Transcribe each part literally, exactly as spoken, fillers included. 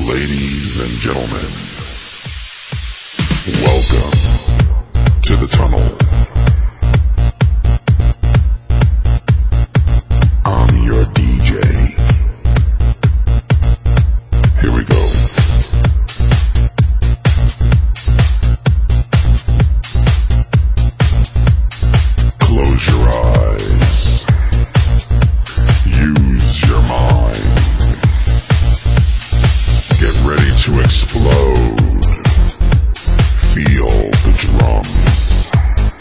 Ladies and gentlemen, welcome to the tunnel. I'm your D J. Here we go. Close your eyes. Use your mind. Get ready to explode. Feel the drums.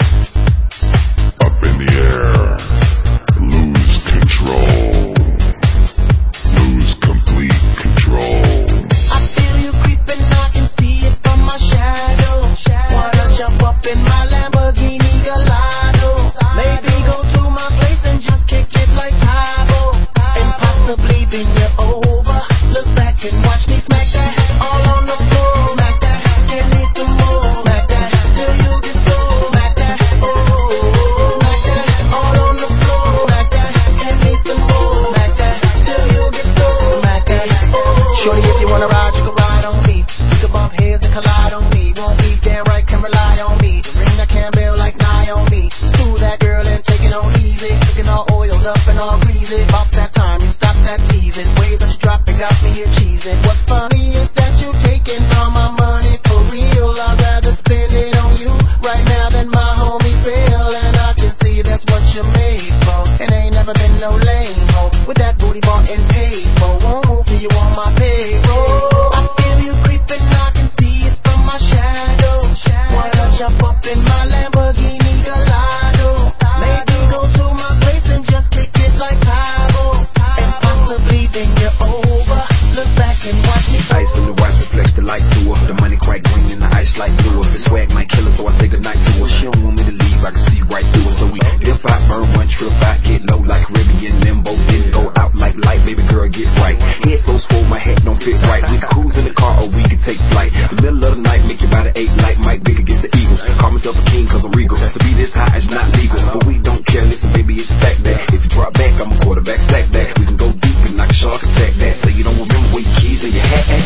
Up in the air. Lose control. Lose complete control. I feel you creeping, I can see it from my shadow. Wanna jump up in my Lamborghini Gallardo. Maybe go to my place and just kick it like Tybo. And possibly bend you over. Look back and watch me smack that. All on the floor, smack that. Give me some more, smack that. Till you get so smack that. Oh, smack that. All on the floor, smack that. Give me some more, smack that. Till you get so smack that. Oh, shorty, if you wanna ride, you can ride on me. We can bump heads and collide on me. Won't be damn right, can rely on me. The ring that can build like Naomi. Screw that girl and take it on easy. Looking all oiled up and all greasy. About that time you stop that teasing. Way that you drop it got me here cheesing. What's funny is that you taking all my money for real. I'd rather spend it on you right now than my homie Bill. And I can see that's what you're made for. And ain't never been no lame hoe. With that booty bought and paid for. Won't move till you on my payroll. I feel you creeping, I can see it from my shadow. Wanna jump up in my Lamborghini Gallardo. Maybe go to my place and just kick it like Tybo. And possibly bend you over. Look back and watch me. Ice on the watch reflects the light to her. The money quite green and the ice like blue. If it's swag might kill her, so I say goodnight to her. She don't want me to leave, I can see right through her. So we dip out, burn one trip out, get low like Caribbean limbo. Then go out like light, baby girl get right. Head so swole, my head don't fit right. We can cruise in the car or we can take flight. The middle of the night, make your body eight like Mike Big against the Eagles. Call myself a king cause I'm regal. To be this high is not legal, but we don't care, listen baby, it's a fact that if you drop back, I'm a quarterback, sack that. We can go deep and knock a shark attack that. So you don't remember where your keys and your hat at.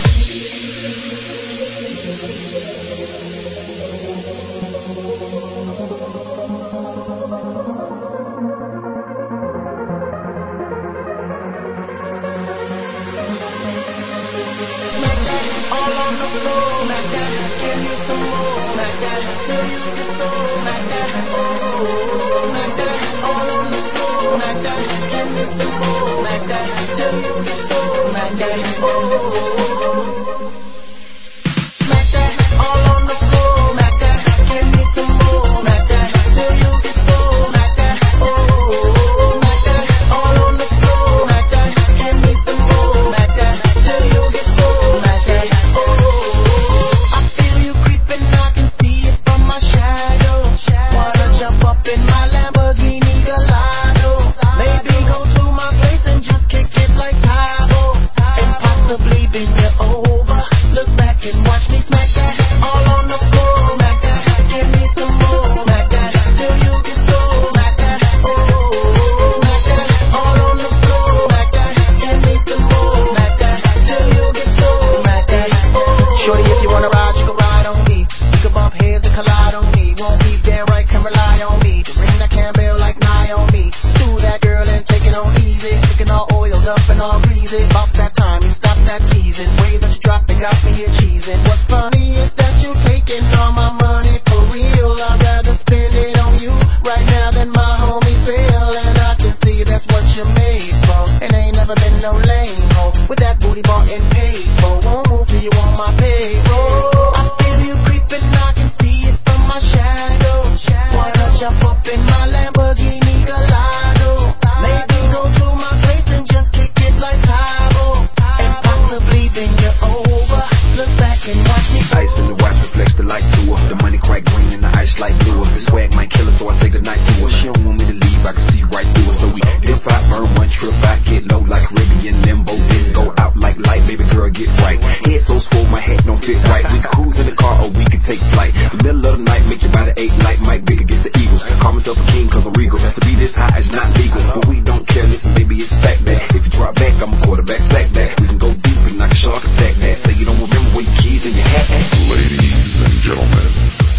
Smack that, all on the floor, smack that. Give me some more, smack that. Till you get so smack that. Oh, smack that, all on the floor, smack that. Give me some more, smack that. Till you get so smack that. Oh, smack that, all on the floor, smack that. Give me some more, smack that. Till you get so smack that. Oh, smack that, all on the floor, smack that. Give me some more, smack that. Till you get so smack that. Oh, I feel you creeping, I can see it from my shadow. Wanna jump up in my Lamborghini Gallardo. Maybe go to my place and just kick it like Tybo. And possibly bend you over. Look back and watch me smack that. All on the floor, smack that. Give me some more, smack that. Till you get so smack that. Oh, smack that. All on the floor, smack that. Give me some more, smack that. Till you get so smack that. Oh, shorty, if you wanna ride, you can ride on me. We can bump heads and collide on me. Won't be damn right, can rely on me. The ring that can build like Naomi. Screw that girl and take it on easy. Looking all oiled up and all greasy. About that time you stop that teasing. Way that you drop it got me here cheesing. What's funny is that you taking all my money for real. I'd rather spend it on you right now than my homie Bill. And I can see that's what you're made for. And ain't never been no lame hoe. With that booty bought and paid for. Won't move till you on my payroll. I feel you creeping, I can see it from my shadow. Wanna jump up in my Lamborghini Gallardo. Maybe go to my place and just kick it like Tybo. And possibly bend you over. Look back and watch me. Ice in the watch reflects the light to her. The money quite green and the ice like blue. If it's swag might kill her, so I say goodnight to her. She don't want me to leave, I can see right through her. So we dip out, burn one trip out, get low like Caribbean limbo. Then go out like light, baby girl get right. Head so swole, my head don't fit right. We can cruise in the car or we can take flight. The middle of the night, make your body eight like Mike Big against the Eagles. Call myself a king cause I'm regal. To be this high is not legal, but we don't care, listen baby, it's a fact that if you drop back, I'm a quarterback, sack that. We can go deep and knock a shark attack that. at? Say you don't remember where your keys and your hat at? Ladies and gentlemen,